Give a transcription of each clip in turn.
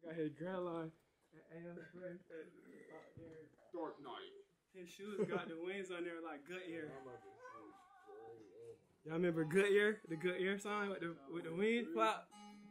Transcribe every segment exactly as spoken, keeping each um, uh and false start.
Got his grand line at A M Spray. Dark Knight. His shoes got the wings on there like Goodyear. Y'all remember Goodyear? The Goodyear sign with the with the wings flap?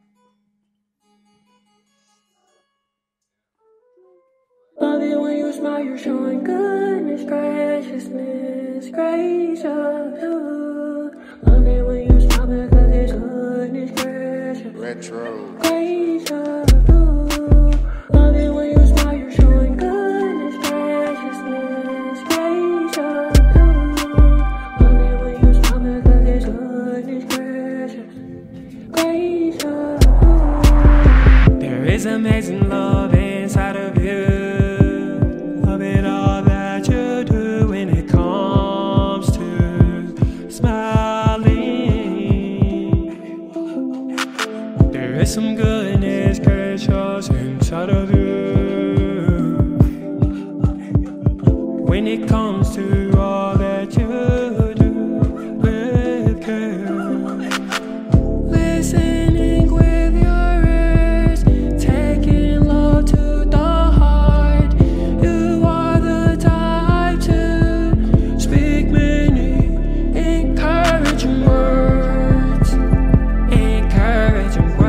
Love it when you smile, you're showing goodness, graciousness, gracious. Love it when you smile because it's goodness, gracious. Retro. Gracious. Love it when you smile, you're showing goodness, graciousness, gracious. Love it when you smile because it's goodness, gracious, gracious. There is amazing love inside of you. There's some goodness, gracious inside of you. When it comes to all that you do with care, listening with your ears, taking love to the heart. You are the type to speak many encouraging words, encouraging words.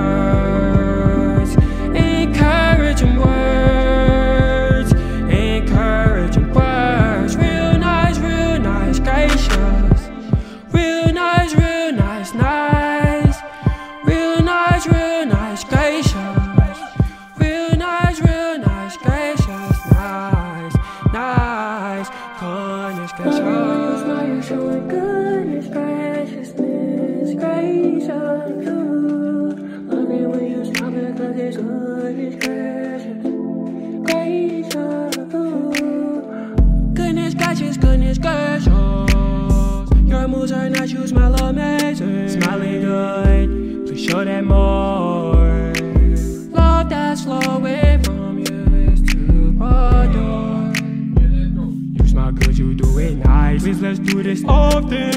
You're showing goodness, graciousness, gracious. Love it when you smile because it's goodness, gracious, gracious. Goodness, gracious, goodness, gracious. Your moves are nice, you smell amazing. Smiling good, please show that more. Love that's flowing from you is to adore. You smile good, you do it nice. Please let's do this often.